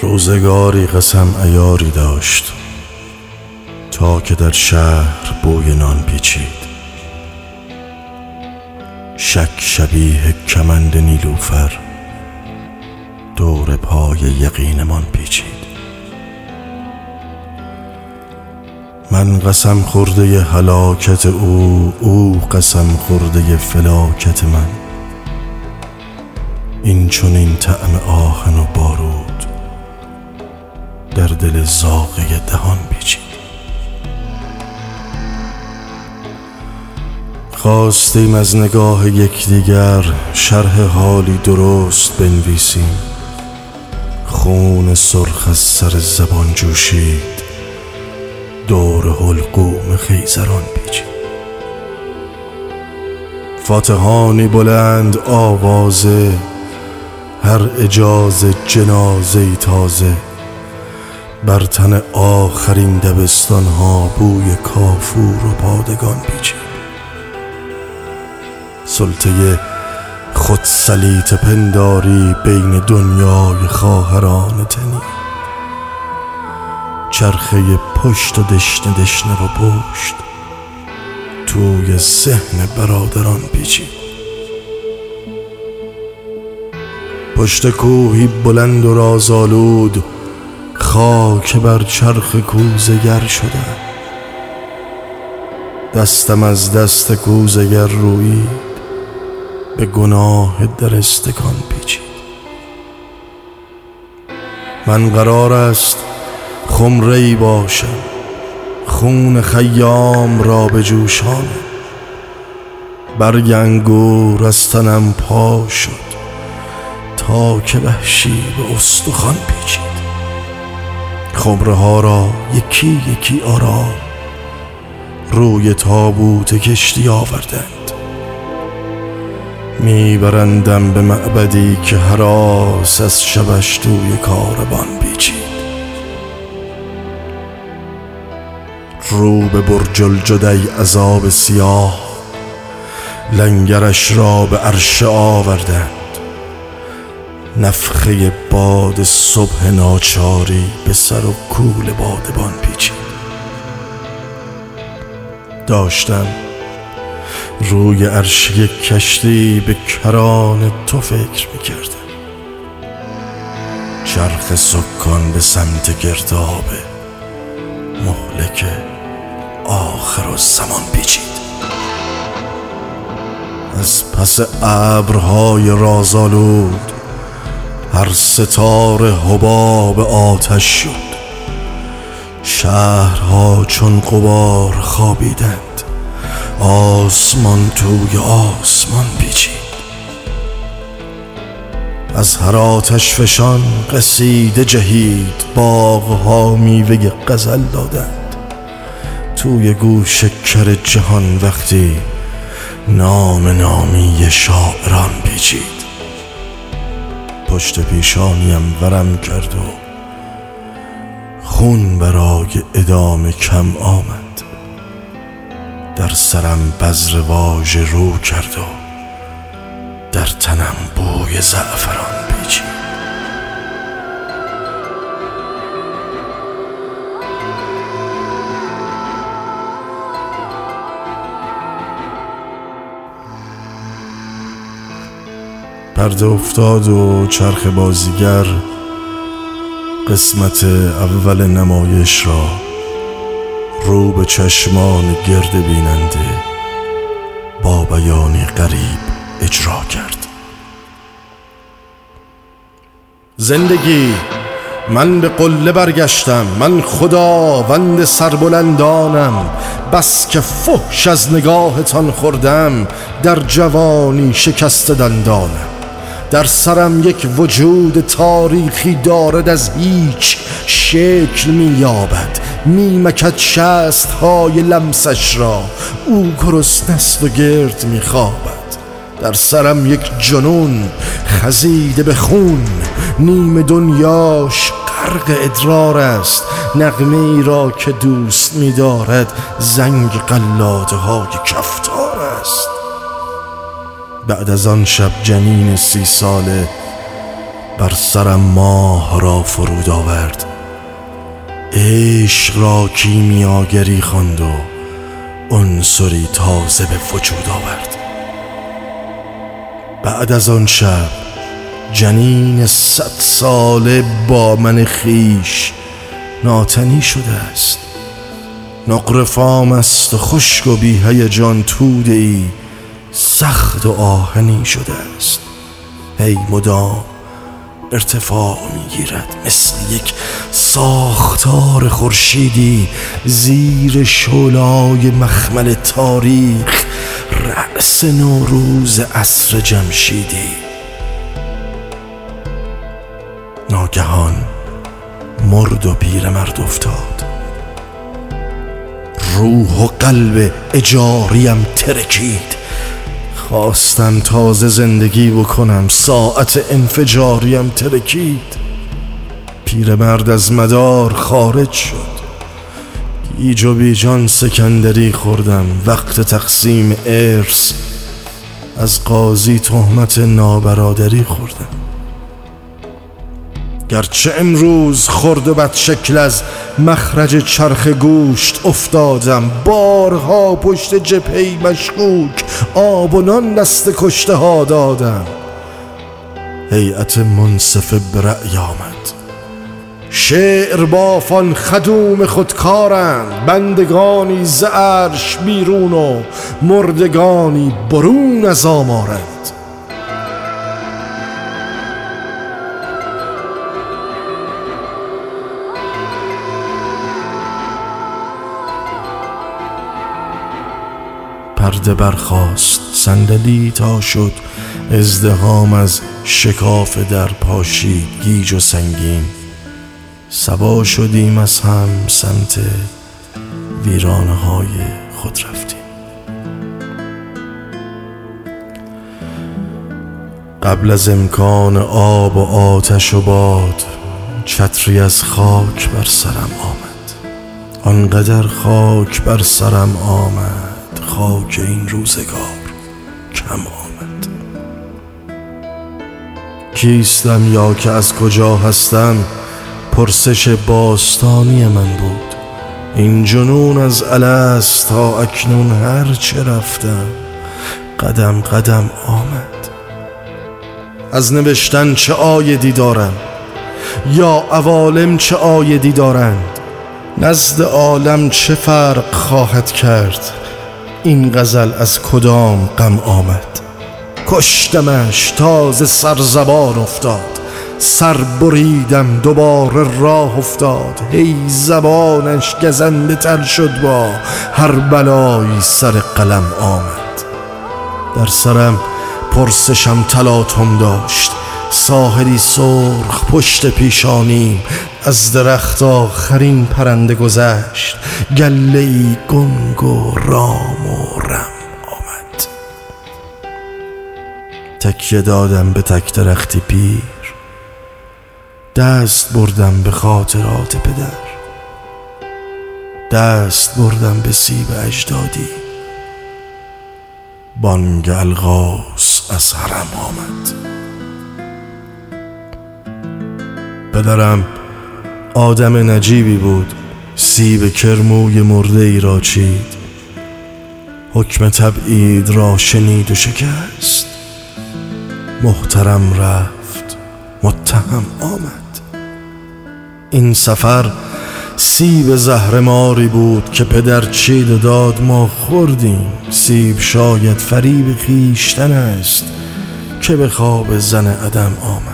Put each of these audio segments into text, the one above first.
روزگاری قسم عیاری داشت تا که در شهر بوی نان پیچید. شک شبیه کمند نیلوفر دور پای یقینمان پیچید. من قسم خورده هلاکت او قسم خورده فلاکت من. این چنین طعم آهن و بارود در دل زاغه دهان پیچید. خواستیم از نگاه یکدیگر شرح حالی درست بنویسیم. خون سرخ از سر زبان جوشید، دور حلقوم خیزران پیچید. فاتحانی بلند آوازه، هر اجازه جنازه‌ای تازه. بر تن آخرین دبستان ها بوی کافور و پادگان پیچید. سلطه خود سلیط پنداری بین دنیای خواهران تنی. چرخه پشت و دشنه دشنه و پشت توی ذهن برادران پیچید. پشت کوهی بلند و رازآلود خاک بر چرخ کوزه‌گر شده. دستم از دست کوزه‌گر رویید، به گناه در استکان پیچید. من قرار است خمره‌ای باشم، خون خیام را به جوشانم. برگ انگور از تنم پا شد تا که وحشی به استخوان پیچید. خمره ها را یکی یکی آرام روی تابوت کشتی آوردند. میبرندم به معبدی که هراس از شبش توی کاروان پیچید. رو به برج الجدی عذاب سیاه، لنگرش را به عرشه آوردند. نفخه باد صبح ناچاری به سر و کول بادبان پیچید. داشتم روی عرشه کشتی به کران تو فکر میکردم. چرخ سکان به سمت گرداب مهلک آخر الزمان پیچید. از پس ابرهای رازآلود هر ستاره حباب آتش شد. شهرها چون غبار خوابیدند، آسمان توی آسمان پیچید. از هر آتش فشان قصیده جهید، باغها میوه غزل دادند. توی گوش کر جهان وقتی نام نامی شاعران پیچید. پشت پیشانیم ورم کرد و خون برای ادامه کم آمد. در سرم بذر واژه رو کرد و در تنم بوی زعفران پیچید. پرده افتاد و چرخ بازیگر قسمت اول نمایش را رو به چشمان گرد بیننده با بیانی غریب اجرا کرد. زندگی، من به قله برگشتم، من خداوند سربلندانم. بس که فحش از نگاهتان خوردم، در جوانی شکست دندانم. در سرم یک وجود تاریخی دارد، از هیچ شکل می‌یابد. میمکد شست‌های لمسش را، او گرسنه است و گرد می‌خوابد. در سرم یک جنون خزیده به خون، نیم دنیاش غرق ادرار است. نغمه‌ای را که دوست می‌دارد زنگ قلاده‌های کفتار است. بعد از آن شب جنین 30 ساله بر سرم ماه را فرود آورد. عشق را کیمیاگری خواند و عنصری تازه به وجود آورد. بعد از آن شب جنین 100 ساله با من خویش ناتنی شده است. نقره فام است و خشک و بی هیجان توده ای سخت و آهنی شده است. هی مدام ارتفاع میگیرد، مثل یک ساختار خورشیدی زیر شعله‌های مخمل تاریخ، رأس نوروز عصر جمشیدی. ناگهان مرد و پیرمرد افتاد. روح و قلب اجاریم ترکید. خواستم تازه زندگی بکنم، ساعت انفجاریم ترکید. پیرمرد از مدار خارج شد. گیج و بیجان سکندری خوردم. وقت تقسیم ارث از قاضی تهمت نابرادری خوردم. گرچه امروز خرد و بد شکل از مخرج چرخ گوشت افتادم، بارها پشت جبهه‌ای مشکوک آب و نان دست کشته ها دادم. هیئت منصفه به رأی آمد. شعر بافان خدوم خودکارند، بندگانی ز عرش بیرون و مردگانی برون از آمارند. پرده برخاست، صندلی تا شد، ازدحام از شکاف در پاشید گیج و سنگین. صبا شدیم از هم سمت ویرانه های خود رفتیم. قبل از امکان آب و آتش و باد، چتری از خاک بر سرم آمد. آنقدر خاک بر سرم آمد، خاک این روزگار کم آمد. کیستم یا که از کجا هستم، پرسش باستانی من بود. این جنون از الست تا اکنون هر چه رفتم قدم قدم آمد. از نوشتن چه عایدی دارم، یا عوالم چه عایدی دارند؟ نزد عالم چه فرق خواهد کرد؟ این غزل از کدام غم آمد؟ کشتمش تازه سرزبان افتاد، سر بریدم دوباره راه افتاد. هی زبانش گزنده تر شد، با هر بلایی سر قلم آمد. در سرم پرسشم تلاطم داشت، ساحلی سرخ پشت پیشانیم. از درخت آخرین پرنده گذشت، گله‌ای گنگ و رام و رم آمد. تکیه دادم به تک درختی پیر، دست بردم به خاطرات پدر، دست بردم به سیب اجدادی. بانگ الغاز از حرم آمد. پدرم آدم نجیبی بود، سیب کرموی مرده ای را چید. حکم تبعید را شنید و شکست. محترم رفت، متهم آمد. این سفر سیب زهرماری بود که پدر چید و داد، ما خوردیم. سیب شاید فریب خویشتن است که به خواب زن عدم آمد.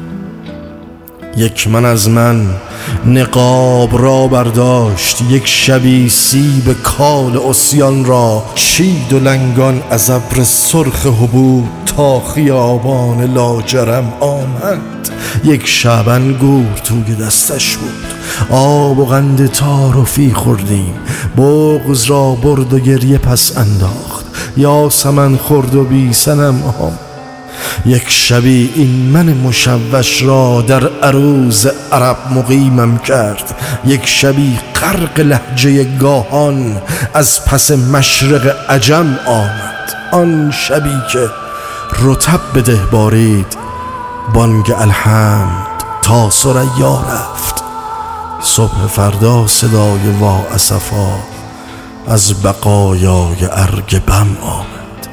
یک من از من نقاب را برداشت، یک شبی سیب کال عصیان را چید و لنگان از ابر سرخ حبوب تا خیابان لاجرم آمد. یک شب انگور توی دستش بود، آب و قند تعارفی خوردیم. بغض را برد و گریه پس انداخت، یاسمن خورد و بی صنم آمد. یک شبی این من مشوش را در عروض عرب مقیمم کرد. یک شبی غرق لهجه گاهان از پس مشرق عجم آمد. آن شبی که رطب به ده بارید، بانگ الحمد تا ثریا رفت. صبح فردا صدای وا اسفا از بقایای ارگ بم آمد.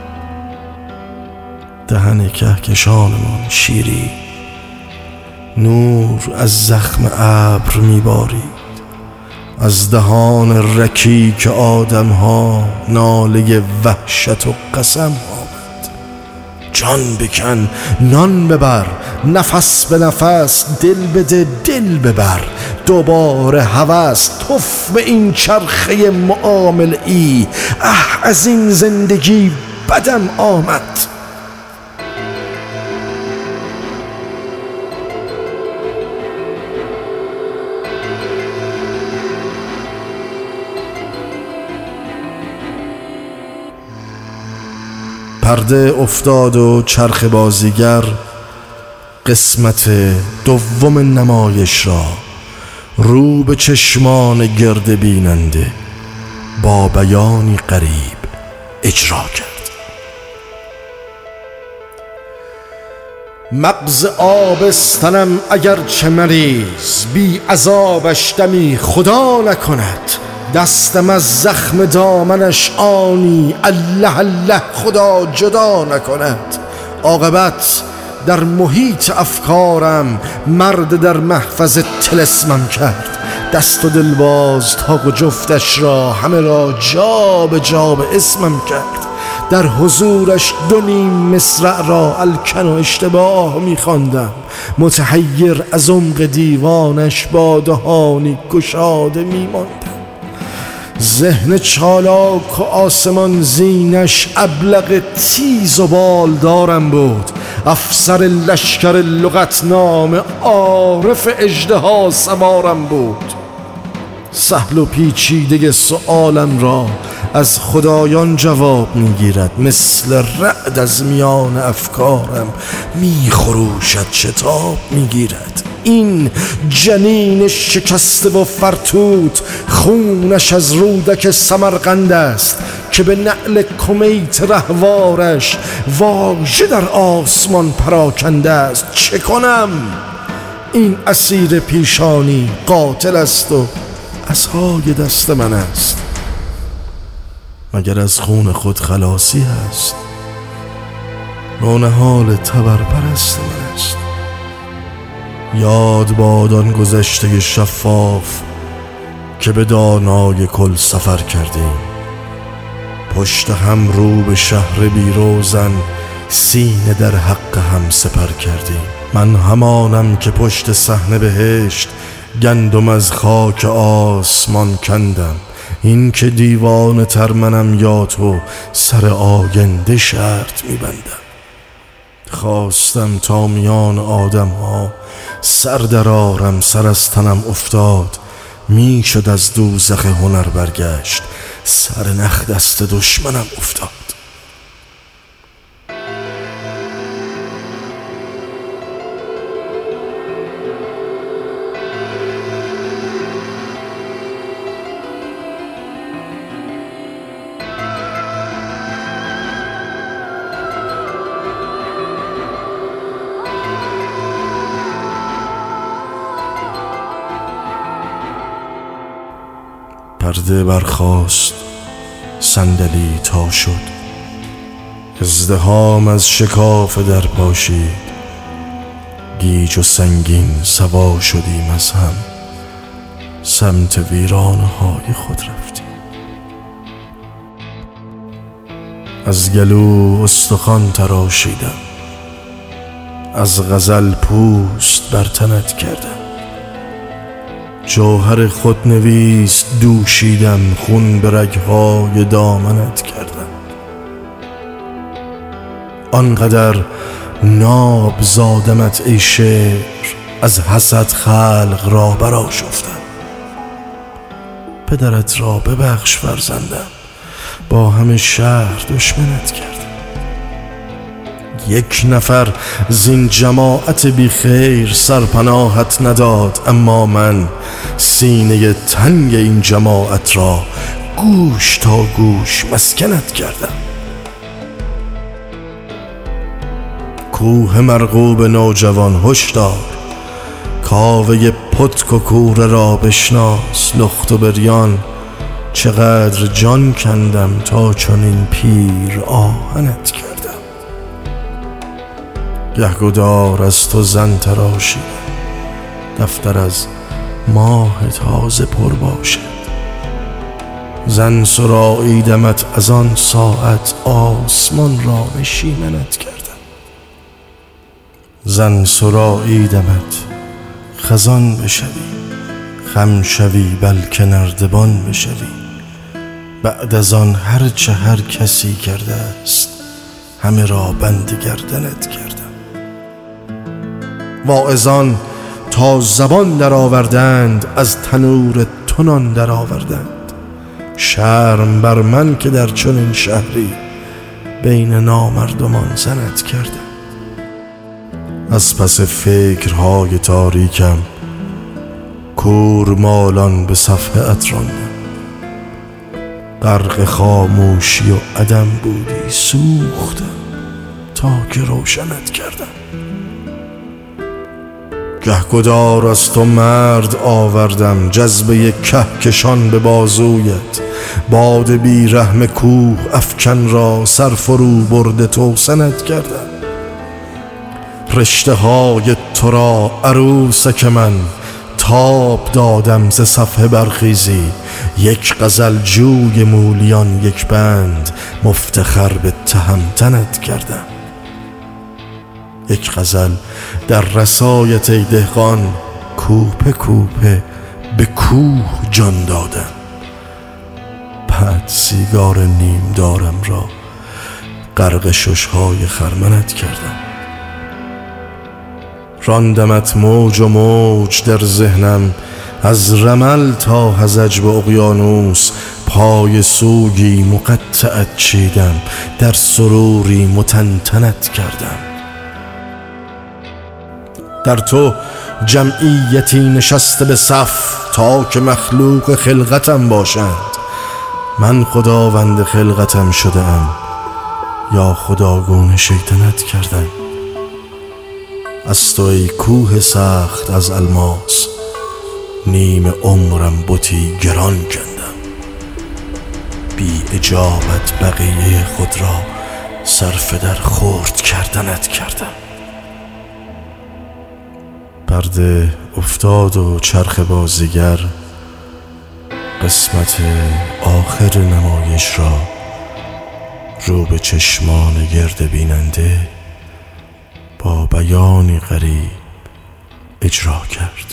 دهن کهکشانمان شیری نور از زخم ابر میبارید. از دهان رکیک آدمها ناله وحشت و قسم آمد. جان بکن نان ببر، نفس به نفس دل بده دل ببر. دوباره هوس تف به این چرخه معامله‌ای. از این زندگی بدم آمد. پرده افتاد و چرخ بازیگر قسمت دوم نمایش را رو به چشمان گرد بیننده با بیانی غریب اجرا کرد. مغز آبستنم اگر چه مریض، بی عذابش دمی خدا نکند. دستم از زخم دامنش آنی الله الله خدا جدا نکند. عاقبت در محیط افکارم مرد در محفظ طلسمم کرد. دست و دلباز تاق و جفتش را همه را جا به اسمم کرد. در حضورش دو نیم مصرع را الکن و اشتباه می‌خواندم. متحیر از عمق دیوانش با دهانی گشاده می‌ماندم. ذهن چالاک و آسمان زینش ابلق تیز و بالدارم بود. افسر لشکر لغتنامه عارف اژدها سوارم بود. سهل و پیچیده سؤالم را از خدایان جواب میگیرد. مثل رعد از میان افکارم میخروشد شتاب میگیرد. این جنین شکسته و فرتوت خونش از رودک سمرقند است که به نعل کمیت رهوارش واژه در آسمان پراکنده است. چه کنم؟ این اسیر پیشانی قاتل است و عصای دست من است. مگر از خون خود خلاصی هست؟ نونهال تبرپرست من است. یاد باد آن گذشته شفاف که به دانای کل سفر کردیم. پشت هم رو به شهر بیروزن سینه در حق هم سپر کردیم. من همانم که پشت صحنه بهشت گندم از خاک آسمان کندم. این که دیوانه تر منم یا تو سر آینده شرط میبندم. خواستم تا میان آدم ها سر درارم، سر از تنم افتاد. میشد از دوزخ هنر برگشت، سر نخ دست دشمنم افتاد. پرده برخاست، صندلی تا شد. ازدحام از شکاف در پاشید. گیج و سنگین سوا شدیم از هم، سمت ویرانه های خود رفتیم. از گلو استخوان تراشیدم، از غزل پوست بر تنت کردم. جوهر خود نویس دوشیدم، خون به رگهای دامنت کردم. آنقدر ناب زادمت ای شعر، از حسد خلق را برآشفتم. پدرت را ببخش فرزندم، با همه شهر دشمنت کردم. یک نفر زین جماعت بی خیر سرپناهت نداد، اما من سینه تنگ این جماعت را گوش تا گوش مسکنت کردم. کوه مرغوب نوجوان هشدار، کاوه پتک و کوره را بشناس. لخت و بریان چقدر جان کندم تا چنین پیر آهنت کردم. گهگدار از تو زن تراشیدم، دفتر از ماه تازه پر باشد. زن سراییدمت از آن ساعت، آسمان را نشیمنت کردم. زن سراییدمت خزان بشوی، خم شوی بلکه نردبان بشوی. بعد از آن هرچه هر کسی کرده است، همه را بند گردنت کردم. واعظان تا زبان در آوردند، از تنور تو نان در آوردند. شرم بر من که در چنین شهری، بین نامردمان زنت کردم. از پس فکرهای تاریکم، کور مالان به صفحه‌ات راندم. غرق خاموشی و عدم بودی، سوختم تا که روشنت کردم. گهگدار از تو مرد آوردم، جذبه کهکشان به بازویت. باد بی رحم کوه افکن را، سر فرو برده توسنت کردم. رشته های تو را عروسک من، تاب دادم ز صفحه برخیزی. یک غزل جوی مولیان، یک بند مفتخر به تهمتنت کردم. یک غزل در رسایت ای دهقان، کوپه کوپه به کوه جان دادم. بعد سیگار نیم دارم را، غرق ششهای خرمنت کردم. راندمت موج و موج در ذهنم، از رمل تا هزج به اقیانوس. پای سوگی مقطعت چیدم، در سروری متنتنت کردم. در تو جمعیتی نشسته به صف، تا که مخلوق خلقتم باشند. من خداوند خلقتم شده ام، یا خداگونه شیطنت کردم. از تو ای کوه سخت از الماس، نیم عمرم بتی گران کندم. بی اجابت بقیه خود را، صرف در خرد کردنت کردم. پرده افتاد و چرخ بازیگر، قسمت آخر نمایش را رو به چشمان گرد بیننده با بیانی غریب اجرا کرد.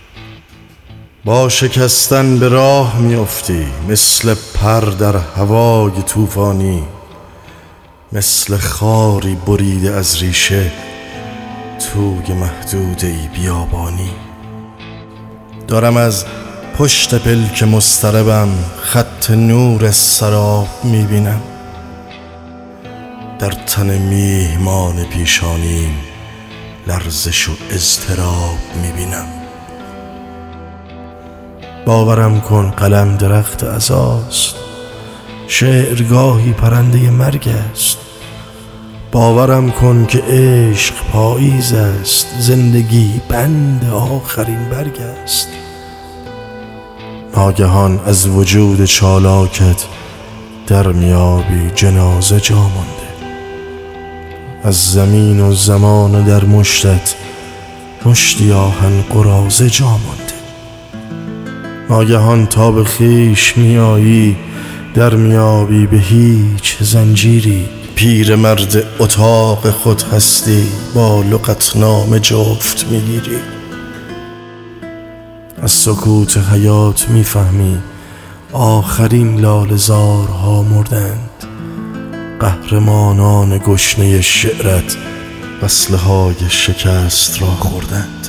با شکستن به راه می‌افتی، مثل پر در هوای طوفانی. مثل خاری بریده از ریشه، توی محدوده بیابانی. دارم از پشت پلک مضطربم، خط نور سراب میبینم. در تن میهمان پیشانیم، لرزش و اضطراب میبینم. باورم کن قلم درخت عزاست، شعرگاهی پرنده مرگ است. باورم کن که عشق پاییز است، زندگی بند آخرین برگ است. ناگهان از وجود چالاکت، در میابی جنازه جا مانده. از زمین و زمان در مشتت، مشتی آهن قراضه جا مانده. ناگهان تا به خویش میایی، در میابی به هیچ زنجیری. پیر مرد اتاق خود هستی، با لغتنامه جفت میگیری. از سکوت حیات میفهمی، آخرین لاله‌زارها مردند. قهرمانان گشنه شعرت، وصله‌های شکست را خوردند.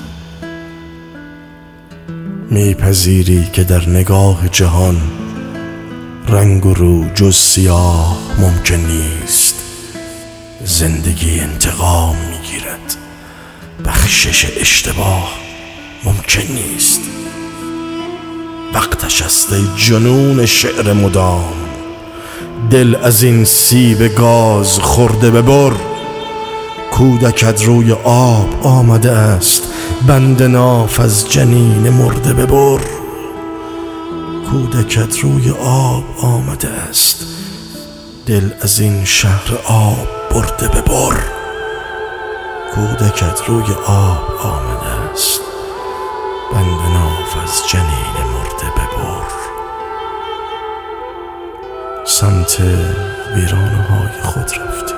میپذیری که در نگاه جهان، رنگ و رو جز سیاه ممکن نیست. زندگی انتقام میگیرد، بخشش اشتباه ممکن نیست. وقتش است ای جنون شعر مدام، دل از این سیب گاز خورده ببر. کودکت روی آب آمده است، بند ناف از جنین مرده ببر. کودکت روی آب آمده است، دل از این شهر آب برده ببر. کودکت روی آب آمده است، بند ناف از جنین مرده ببر. سمت ویرانه‌های خود رفت.